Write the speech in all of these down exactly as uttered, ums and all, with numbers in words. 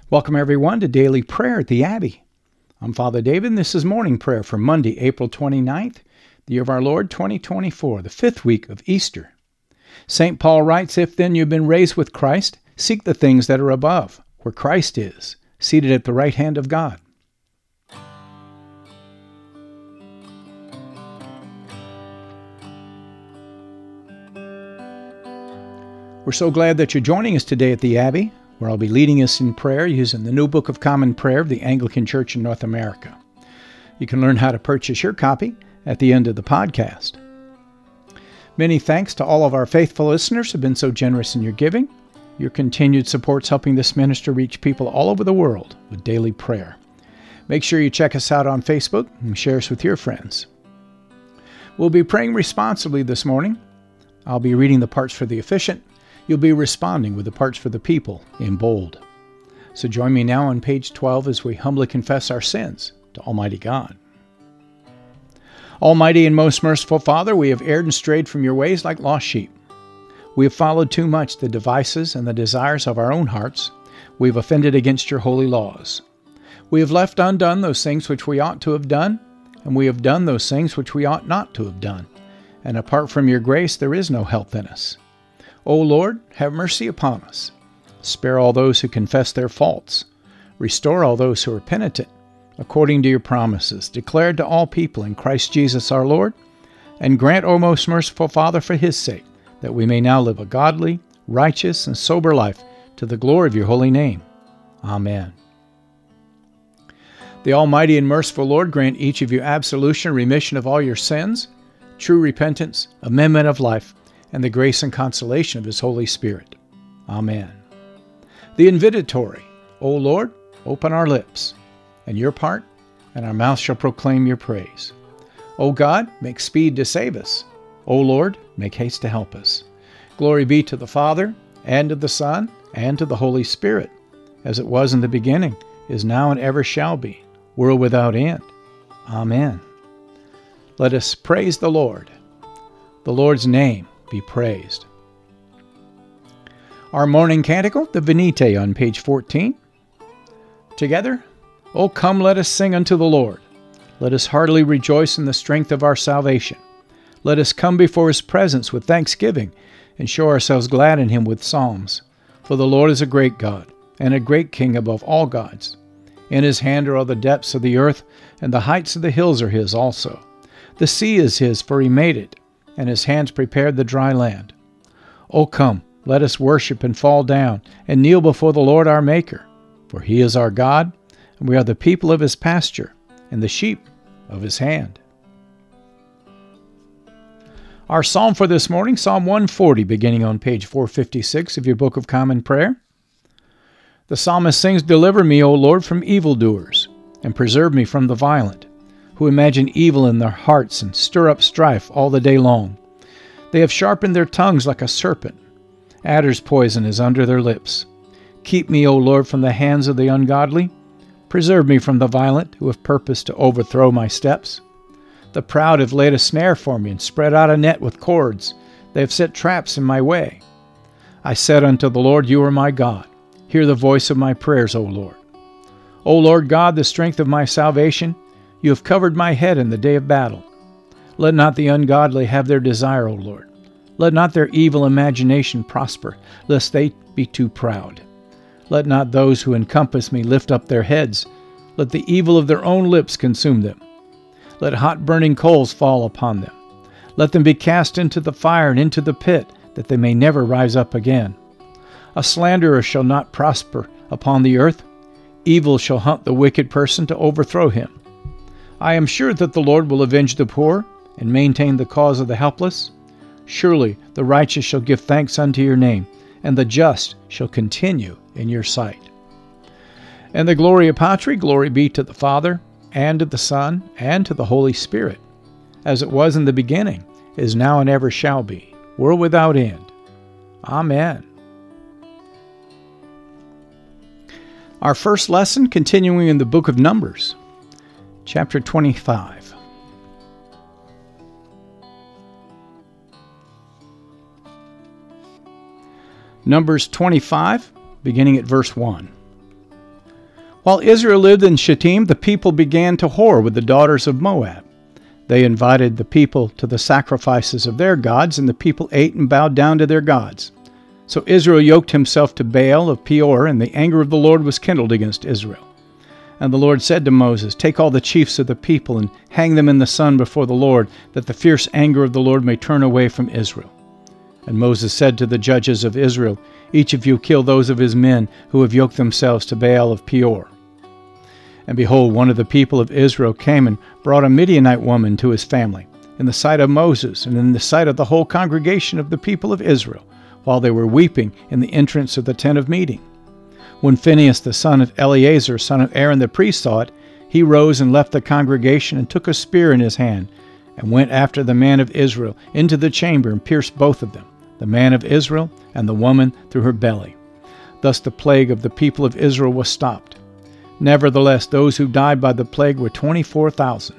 Welcome, everyone, to Daily Prayer at the Abbey. I'm Father David, and this is Morning Prayer for Monday, April twenty-ninth, the year of our Lord, twenty twenty-four, the fifth week of Easter. Saint Paul writes, "If then you've been raised with Christ, seek the things that are above, where Christ is, seated at the right hand of God." We're so glad that you're joining us today at the Abbey, where I'll be leading us in prayer using the New Book of Common Prayer of the Anglican Church in North America. You can learn how to purchase your copy at the end of the podcast. Many thanks to all of our faithful listeners who have been so generous in your giving. Your continued support's helping this ministry reach people all over the world with daily prayer. Make sure you check us out on Facebook and share us with your friends. We'll be praying responsibly this morning. I'll be reading the parts for the efficient. You'll be responding with the parts for the people in bold. So join me now on page twelve as we humbly confess our sins to Almighty God. Almighty and most merciful Father, we have erred and strayed from your ways like lost sheep. We have followed too much the devices and the desires of our own hearts. We have offended against your holy laws. We have left undone those things which we ought to have done, and we have done those things which we ought not to have done. And apart from your grace, there is no help in us. O Lord, have mercy upon us. Spare all those who confess their faults. Restore all those who are penitent, according to your promises, declared to all people in Christ Jesus our Lord. And grant, O most merciful Father, for his sake, that we may now live a godly, righteous, and sober life to the glory of your holy name. Amen. The Almighty and merciful Lord grant each of you absolution, remission of all your sins, true repentance, amendment of life, and the grace and consolation of his Holy Spirit. Amen. The invitatory, O Lord, open our lips, and your part, and our mouth shall proclaim your praise. O God, make speed to save us. O Lord, make haste to help us. Glory be to the Father, and to the Son, and to the Holy Spirit, as it was in the beginning, is now, and ever shall be, world without end. Amen. Let us praise the Lord. The Lord's name be praised. Our morning canticle, the Venite, on page fourteen. Together, O come, let us sing unto the Lord. Let us heartily rejoice in the strength of our salvation. Let us come before his presence with thanksgiving, and show ourselves glad in him with psalms. For the Lord is a great God, and a great King above all gods. In his hand are all the depths of the earth, and the heights of the hills are his also. The sea is his, for he made it, and his hands prepared the dry land. O come, let us worship and fall down, and kneel before the Lord our Maker. For he is our God, and we are the people of his pasture, and the sheep of his hand. Our psalm for this morning, Psalm one forty, beginning on page four fifty-six of your Book of Common Prayer. The psalmist sings, "Deliver me, O Lord, from evildoers, and preserve me from the violent, who imagine evil in their hearts and stir up strife all the day long. They have sharpened their tongues like a serpent. Adder's poison is under their lips. Keep me, O Lord, from the hands of the ungodly. Preserve me from the violent, who have purposed to overthrow my steps. The proud have laid a snare for me and spread out a net with cords. They have set traps in my way. I said unto the Lord, You are my God. Hear the voice of my prayers, O Lord. O Lord God, the strength of my salvation, you have covered my head in the day of battle. Let not the ungodly have their desire, O Lord. Let not their evil imagination prosper, lest they be too proud. Let not those who encompass me lift up their heads. Let the evil of their own lips consume them. Let hot burning coals fall upon them. Let them be cast into the fire and into the pit, that they may never rise up again. A slanderer shall not prosper upon the earth. Evil shall hunt the wicked person to overthrow him. I am sure that the Lord will avenge the poor and maintain the cause of the helpless. Surely the righteous shall give thanks unto your name, and the just shall continue in your sight. And the Gloria Patri, glory be to the Father, and to the Son, and to the Holy Spirit, as it was in the beginning, is now, and ever shall be, world without end. Amen. Our first lesson, continuing in the book of Numbers, chapter twenty-five. Numbers twenty-five, beginning at verse one. While Israel lived in Shittim, the people began to whore with the daughters of Moab. They invited the people to the sacrifices of their gods, and the people ate and bowed down to their gods. So Israel yoked himself to Baal of Peor, and the anger of the Lord was kindled against Israel. And the Lord said to Moses, "Take all the chiefs of the people and hang them in the sun before the Lord, that the fierce anger of the Lord may turn away from Israel." And Moses said to the judges of Israel, "Each of you kill those of his men who have yoked themselves to Baal of Peor." And behold, one of the people of Israel came and brought a Midianite woman to his family, in the sight of Moses and in the sight of the whole congregation of the people of Israel, while they were weeping in the entrance of the tent of meeting. When Phinehas the son of Eleazar, son of Aaron the priest, saw it, he rose and left the congregation and took a spear in his hand, and went after the man of Israel into the chamber and pierced both of them, the man of Israel and the woman, through her belly. Thus the plague of the people of Israel was stopped. Nevertheless, those who died by the plague were twenty-four thousand.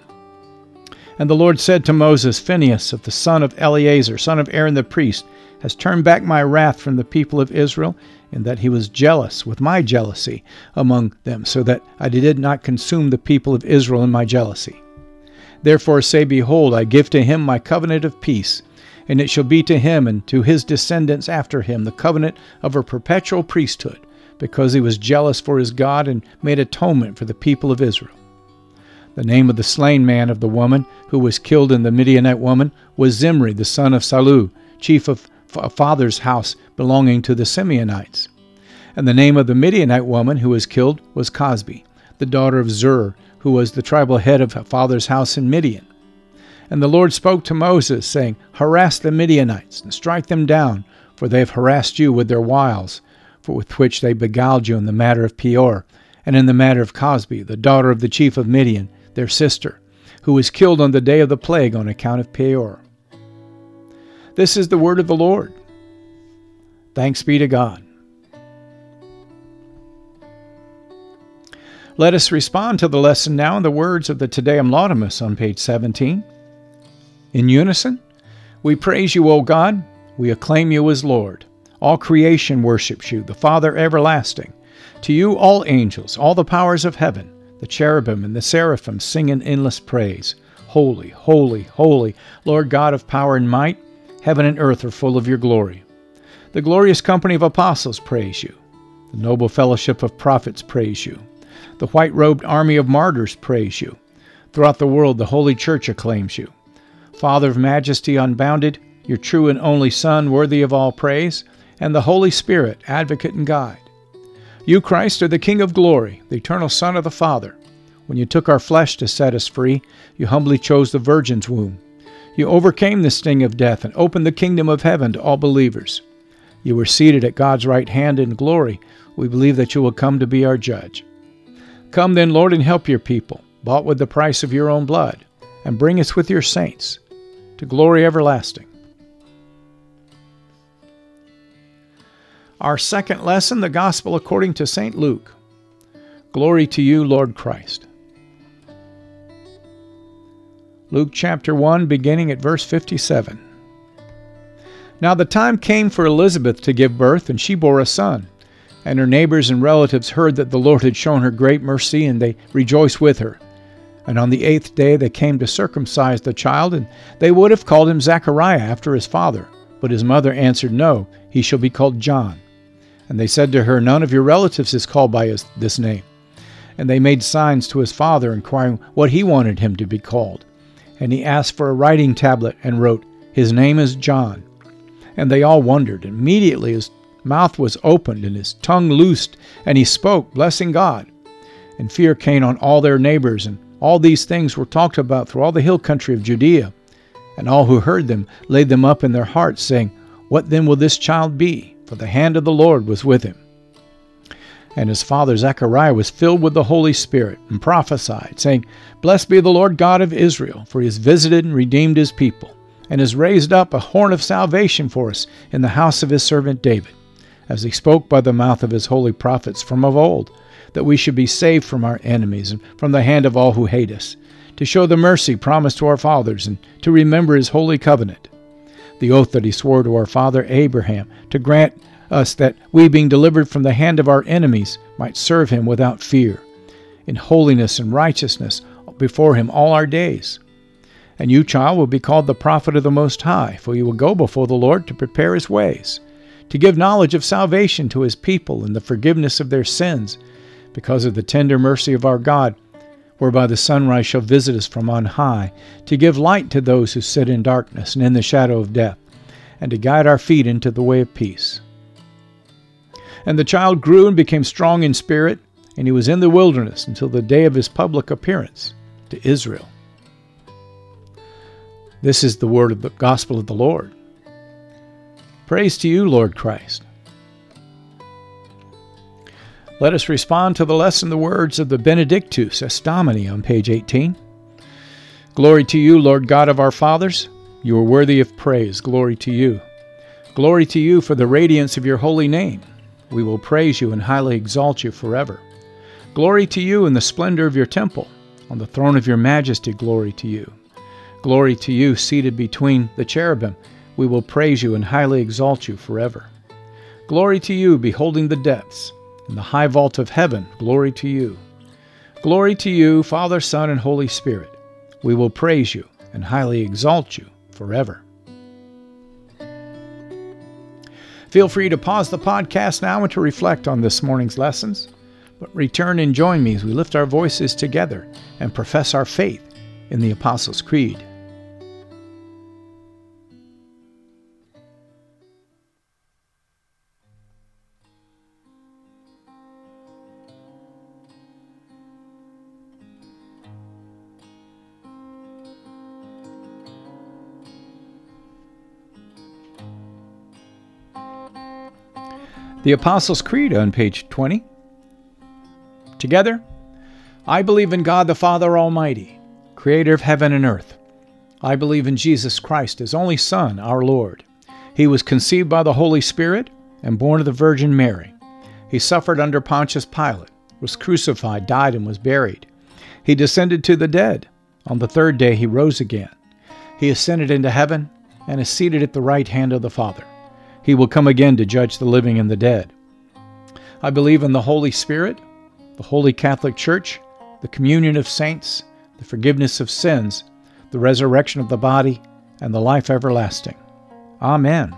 And the Lord said to Moses, "Phinehas, of the son of Eleazar, son of Aaron the priest, has turned back my wrath from the people of Israel, in that he was jealous with my jealousy among them, so that I did not consume the people of Israel in my jealousy. Therefore say, Behold, I give to him my covenant of peace, and it shall be to him and to his descendants after him the covenant of a perpetual priesthood, because he was jealous for his God and made atonement for the people of Israel." The name of the slain man of the woman who was killed in the Midianite woman was Zimri, the son of Salu, chief of a father's house belonging to the Simeonites. And the name of the Midianite woman who was killed was Cosbi, the daughter of Zur, who was the tribal head of a father's house in Midian. And the Lord spoke to Moses, saying, "Harass the Midianites, and strike them down, for they have harassed you with their wiles, for with which they beguiled you in the matter of Peor, and in the matter of Cosbi, the daughter of the chief of Midian, their sister, who was killed on the day of the plague on account of Peor." This is the word of the Lord. Thanks be to God. Let us respond to the lesson now in the words of the Te Deum Laudamus on page seventeen. In unison, we praise you, O God. We acclaim you as Lord. All creation worships you, the Father everlasting. To you all angels, all the powers of heaven, the cherubim and the seraphim sing in endless praise. Holy, holy, holy, Lord God of power and might, heaven and earth are full of your glory. The glorious company of apostles praise you. The noble fellowship of prophets praise you. The white-robed army of martyrs praise you. Throughout the world the Holy Church acclaims you. Father of majesty unbounded, your true and only Son, worthy of all praise, and the Holy Spirit, advocate and guide. You, Christ, are the King of glory, the eternal Son of the Father. When you took our flesh to set us free, you humbly chose the Virgin's womb. You overcame the sting of death and opened the kingdom of heaven to all believers. You were seated at God's right hand in glory. We believe that you will come to be our judge. Come then, Lord, and help your people, bought with the price of your own blood, and bring us with your saints to glory everlasting. Our second lesson, the Gospel according to Saint Luke. Glory to you, Lord Christ. Luke chapter one, beginning at verse fifty-seven. Now the time came for Elizabeth to give birth, and she bore a son. And her neighbors and relatives heard that the Lord had shown her great mercy, and they rejoiced with her. And on the eighth day they came to circumcise the child, and they would have called him Zechariah after his father. But his mother answered, No, he shall be called John. And they said to her, None of your relatives is called by his, this name. And they made signs to his father, inquiring what he wanted him to be called. And he asked for a writing tablet and wrote, His name is John. And they all wondered. Immediately his mouth was opened and his tongue loosed, and he spoke, blessing God. And fear came on all their neighbors, and all these things were talked about through all the hill country of Judea. And all who heard them laid them up in their hearts, saying, What then will this child be? For the hand of the Lord was with him. And his father Zechariah was filled with the Holy Spirit, and prophesied, saying, Blessed be the Lord God of Israel, for he has visited and redeemed his people, and has raised up a horn of salvation for us in the house of his servant David, as he spoke by the mouth of his holy prophets from of old, that we should be saved from our enemies and from the hand of all who hate us, to show the mercy promised to our fathers, and to remember his holy covenant, the oath that he swore to our father Abraham, to grant us that we, being delivered from the hand of our enemies, might serve him without fear, in holiness and righteousness before him all our days. And you, child, will be called the prophet of the Most High, for you will go before the Lord to prepare his ways, to give knowledge of salvation to his people and the forgiveness of their sins, because of the tender mercy of our God, whereby the sunrise shall visit us from on high, to give light to those who sit in darkness and in the shadow of death, and to guide our feet into the way of peace. And the child grew and became strong in spirit, and he was in the wilderness until the day of his public appearance to Israel. This is the word of the gospel of the Lord. Praise to you, Lord Christ. Let us respond to the lesson, the words of the Benedictus Est Domini on page eighteen. Glory to you, Lord God of our fathers. You are worthy of praise. Glory to you. Glory to you for the radiance of your holy name. We will praise you and highly exalt you forever. Glory to you in the splendor of your temple. On the throne of your majesty, glory to you. Glory to you, seated between the cherubim. We will praise you and highly exalt you forever. Glory to you, beholding the depths. In the high vault of heaven, glory to you. Glory to you, Father, Son, and Holy Spirit. We will praise you and highly exalt you forever. Feel free to pause the podcast now and to reflect on this morning's lessons, but return and join me as we lift our voices together and profess our faith in the Apostles' Creed. The Apostles' Creed on page twenty. Together, I believe in God the Father Almighty, creator of heaven and earth. I believe in Jesus Christ, his only Son, our Lord. He was conceived by the Holy Spirit and born of the Virgin Mary. He suffered under Pontius Pilate, was crucified, died, and was buried. He descended to the dead. On the third day he rose again. He ascended into heaven and is seated at the right hand of the Father. He will come again to judge the living and the dead. I believe in the Holy Spirit, the Holy Catholic Church, the communion of saints, the forgiveness of sins, the resurrection of the body, and the life everlasting. Amen.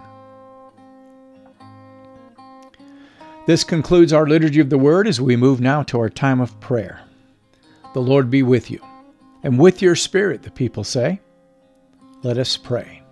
This concludes our Liturgy of the Word as we move now to our time of prayer. The Lord be with you, and with your spirit, the people say. Let us pray.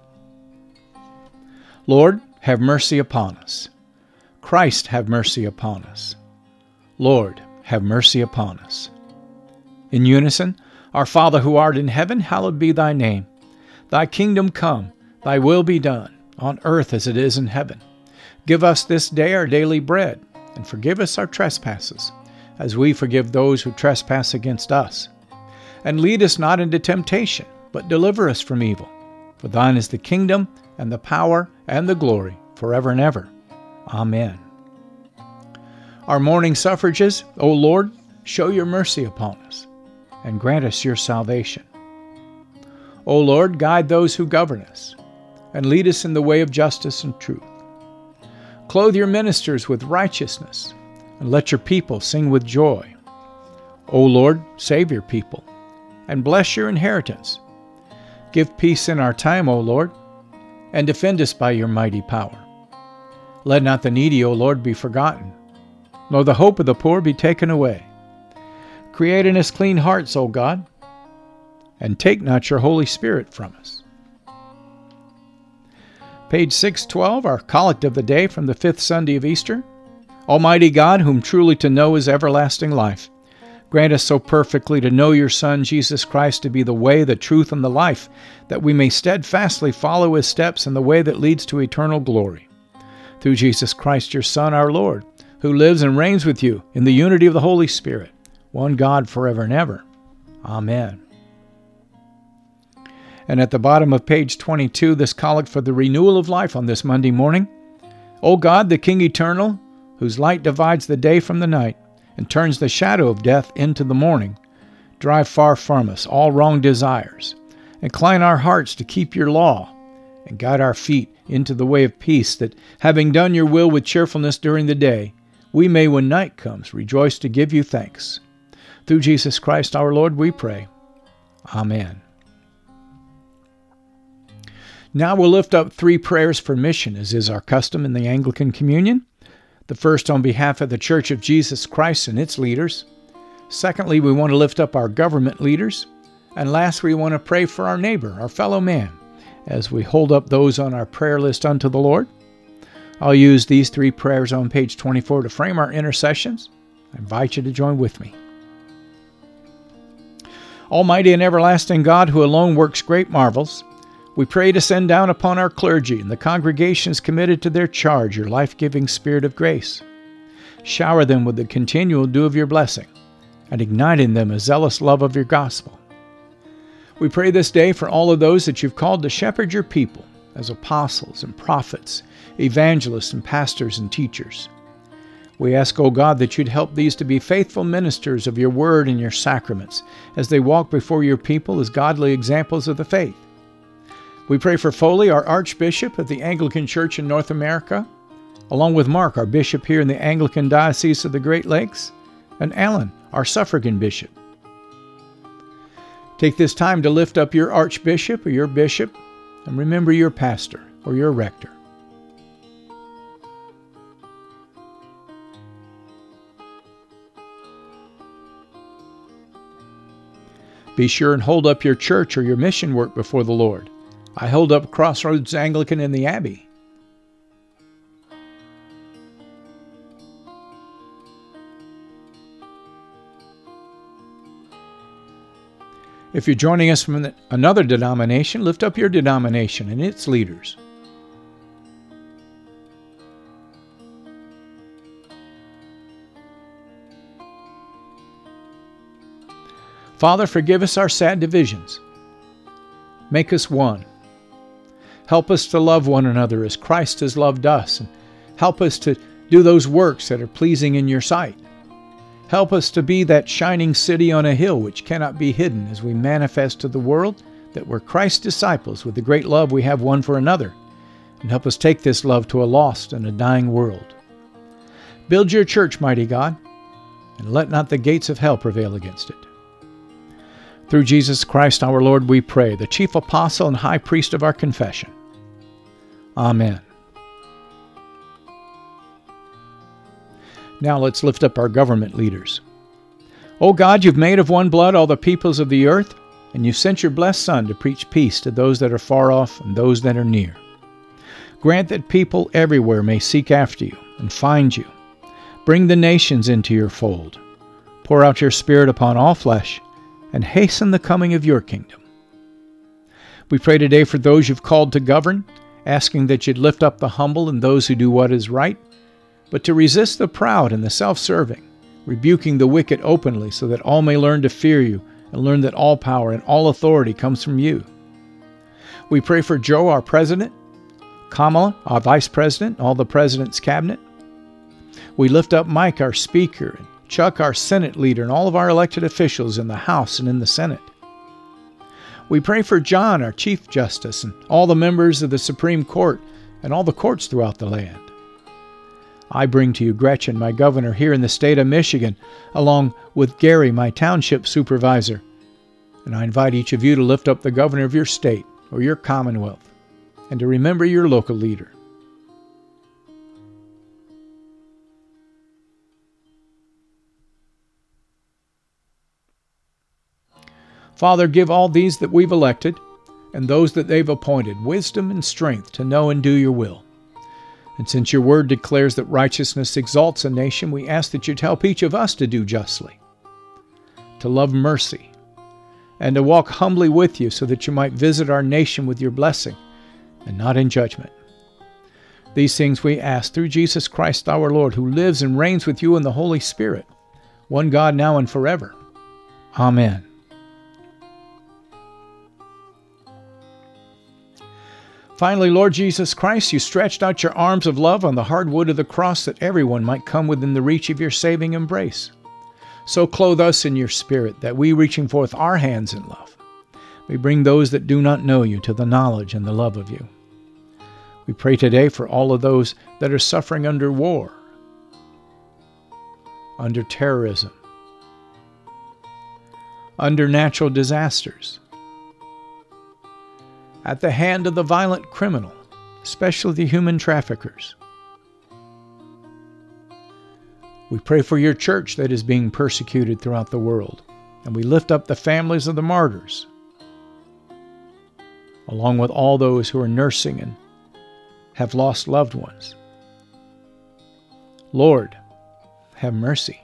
Lord, have mercy upon us. Christ, have mercy upon us. Lord, have mercy upon us. In unison, Our Father who art in heaven, hallowed be thy name. Thy kingdom come, thy will be done, on earth as it is in heaven. Give us this day our daily bread, and forgive us our trespasses, as we forgive those who trespass against us. And lead us not into temptation, but deliver us from evil. For thine is the kingdom, and the power, and the glory, forever and ever. Amen. Our morning suffrages, O Lord, show your mercy upon us, and grant us your salvation. O Lord, guide those who govern us, and lead us in the way of justice and truth. Clothe your ministers with righteousness, and let your people sing with joy. O Lord, save your people, and bless your inheritance. Give peace in our time, O Lord, and defend us by your mighty power. Let not the needy, O Lord, be forgotten, nor the hope of the poor be taken away. Create in us clean hearts, O God, and take not your Holy Spirit from us. Page six twelve, our Collect of the Day from the fifth Sunday of Easter. Almighty God, whom truly to know is everlasting life, grant us so perfectly to know your Son, Jesus Christ, to be the way, the truth, and the life, that we may steadfastly follow his steps in the way that leads to eternal glory. Through Jesus Christ, your Son, our Lord, who lives and reigns with you in the unity of the Holy Spirit, one God forever and ever. Amen. And at the bottom of page twenty-two, this collect for the renewal of life on this Monday morning. O God, the King eternal, whose light divides the day from the night, and turns the shadow of death into the morning, drive far from us all wrong desires. Incline our hearts to keep your law, and guide our feet into the way of peace, that, having done your will with cheerfulness during the day, we may, when night comes, rejoice to give you thanks. Through Jesus Christ our Lord we pray. Amen. Now we'll lift up three prayers for mission, as is our custom in the Anglican Communion. The first on behalf of the Church of Jesus Christ and its leaders. Secondly, we want to lift up our government leaders. And last, we want to pray for our neighbor, our fellow man, as we hold up those on our prayer list unto the Lord. I'll use these three prayers on page twenty-four to frame our intercessions. I invite you to join with me. Almighty and everlasting God, who alone works great marvels, we pray to send down upon our clergy and the congregations committed to their charge your life-giving Spirit of grace. Shower them with the continual dew of your blessing, and ignite in them a zealous love of your gospel. We pray this day for all of those that you've called to shepherd your people as apostles and prophets, evangelists and pastors and teachers. We ask, O God, that you'd help these to be faithful ministers of your word and your sacraments as they walk before your people as godly examples of the faith. We pray for Foley, our Archbishop of the Anglican Church in North America, along with Mark, our Bishop here in the Anglican Diocese of the Great Lakes, and Alan, our Suffragan Bishop. Take this time to lift up your Archbishop or your Bishop, and remember your pastor or your rector. Be sure and hold up your church or your mission work before the Lord. I hold up Crossroads Anglican in the Abbey. If you're joining us from another denomination, lift up your denomination and its leaders. Father, forgive us our sad divisions. Make us one. Help us to love one another as Christ has loved us, and help us to do those works that are pleasing in your sight. Help us to be that shining city on a hill which cannot be hidden as we manifest to the world that we're Christ's disciples with the great love we have one for another, and help us take this love to a lost and a dying world. Build your church, mighty God, and let not the gates of hell prevail against it. Through Jesus Christ our Lord we pray, the chief apostle and high priest of our confession. Amen. Now let's lift up our government leaders. O God, you've made of one blood all the peoples of the earth, and you've sent your blessed Son to preach peace to those that are far off and those that are near. Grant that people everywhere may seek after you and find you. Bring the nations into your fold. Pour out your Spirit upon all flesh, and hasten the coming of your kingdom. We pray today for those you've called to govern, asking that you'd lift up the humble and those who do what is right, but to resist the proud and the self-serving, rebuking the wicked openly so that all may learn to fear you and learn that all power and all authority comes from you. We pray for Joe, our president, Kamala, our vice president, all the president's cabinet. We lift up Mike, our speaker, and Chuck, our Senate leader, and all of our elected officials in the House and in the Senate. We pray for John, our Chief Justice, and all the members of the Supreme Court and all the courts throughout the land. I bring to you Gretchen, my governor here in the state of Michigan, along with Gary, my township supervisor. And I invite each of you to lift up the governor of your state or your commonwealth, and to remember your local leader. Father, give all these that we've elected and those that they've appointed wisdom and strength to know and do your will. And since your word declares that righteousness exalts a nation, we ask that you'd help each of us to do justly, to love mercy, and to walk humbly with you so that you might visit our nation with your blessing and not in judgment. These things we ask through Jesus Christ our Lord, who lives and reigns with you in the Holy Spirit, one God now and forever. Amen. Finally, Lord Jesus Christ, you stretched out your arms of love on the hard wood of the cross that everyone might come within the reach of your saving embrace. So clothe us in your Spirit, that we, reaching forth our hands in love, may bring those that do not know you to the knowledge and the love of you. We pray today for all of those that are suffering under war, under terrorism, under natural disasters, at the hand of the violent criminal, especially the human traffickers. We pray for your church that is being persecuted throughout the world, and we lift up the families of the martyrs, along with all those who are nursing and have lost loved ones. Lord, have mercy.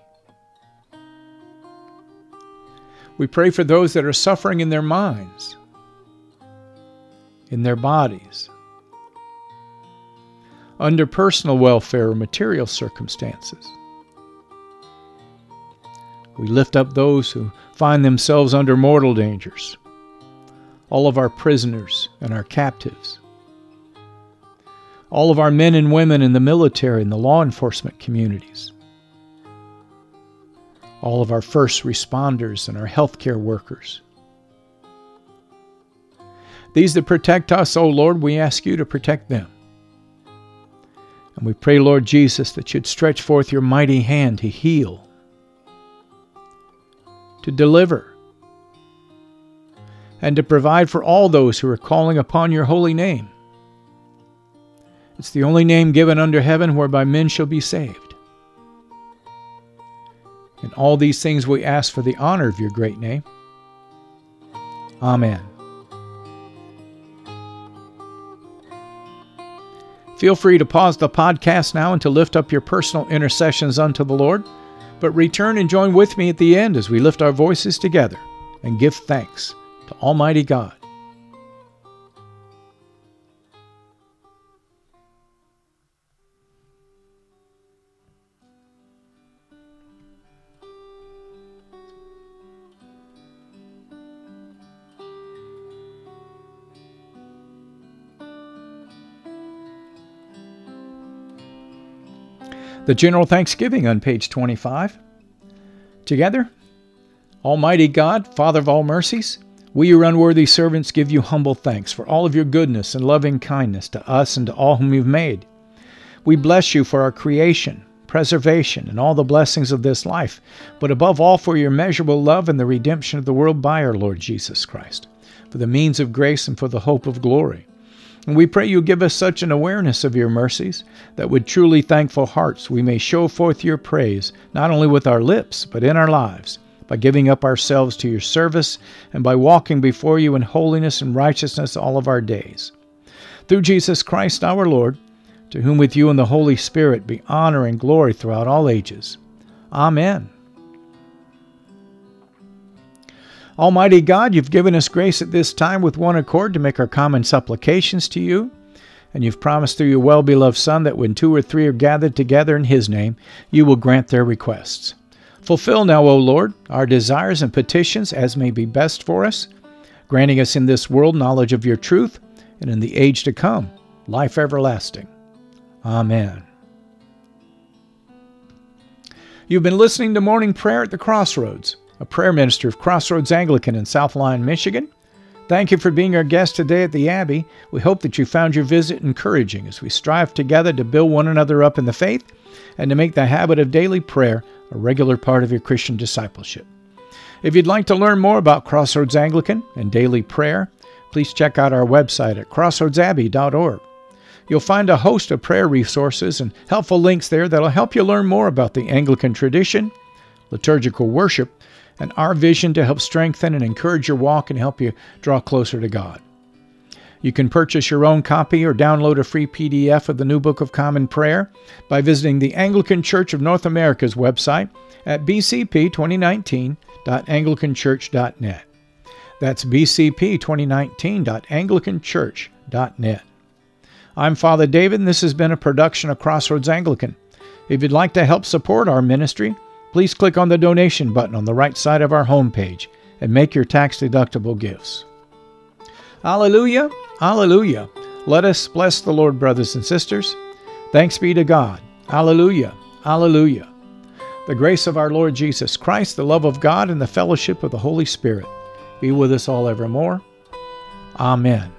We pray for those that are suffering in their minds, in their bodies, under personal welfare or material circumstances. We lift up those who find themselves under mortal dangers, all of our prisoners and our captives, all of our men and women in the military and the law enforcement communities, all of our first responders and our healthcare workers. These that protect us, O Lord, we ask you to protect them. And we pray, Lord Jesus, that you'd stretch forth your mighty hand to heal, to deliver, and to provide for all those who are calling upon your holy name. It's the only name given under heaven whereby men shall be saved. In all these things we ask for the honor of your great name. Amen. Feel free to pause the podcast now and to lift up your personal intercessions unto the Lord, but return and join with me at the end as we lift our voices together and give thanks to Almighty God. The General Thanksgiving on page twenty-five. Together, Almighty God, Father of all mercies, we, your unworthy servants, give you humble thanks for all of your goodness and loving kindness to us and to all whom you've made. We bless you for our creation, preservation, and all the blessings of this life, but above all for your immeasurable love and the redemption of the world by our Lord Jesus Christ, for the means of grace and for the hope of glory. And we pray you give us such an awareness of your mercies that with truly thankful hearts we may show forth your praise, not only with our lips, but in our lives, by giving up ourselves to your service and by walking before you in holiness and righteousness all of our days. Through Jesus Christ our Lord, to whom with you and the Holy Spirit be honor and glory throughout all ages. Amen. Almighty God, you've given us grace at this time with one accord to make our common supplications to you, and you've promised through your well-beloved Son that when two or three are gathered together in his name, you will grant their requests. Fulfill now, O Lord, our desires and petitions as may be best for us, granting us in this world knowledge of your truth, and in the age to come, life everlasting. Amen. You've been listening to Morning Prayer at the Crossroads, a prayer minister of Crossroads Anglican in South Lyon, Michigan. Thank you for being our guest today at the Abbey. We hope that you found your visit encouraging as we strive together to build one another up in the faith and to make the habit of daily prayer a regular part of your Christian discipleship. If you'd like to learn more about Crossroads Anglican and daily prayer, please check out our website at crossroads abbey dot org. You'll find a host of prayer resources and helpful links there that'll help you learn more about the Anglican tradition, liturgical worship, and our vision to help strengthen and encourage your walk and help you draw closer to God. You can purchase your own copy or download a free P D F of the New Book of Common Prayer by visiting the Anglican Church of North America's website at b c p twenty nineteen dot anglican church dot net. That's b c p twenty nineteen dot anglican church dot net. I'm Father David, and this has been a production of Crossroads Anglican. If you'd like to help support our ministry, please click on the donation button on the right side of our homepage and make your tax-deductible gifts. Alleluia, alleluia. Let us bless the Lord, brothers and sisters. Thanks be to God. Alleluia, alleluia. The grace of our Lord Jesus Christ, the love of God, and the fellowship of the Holy Spirit be with us all evermore. Amen.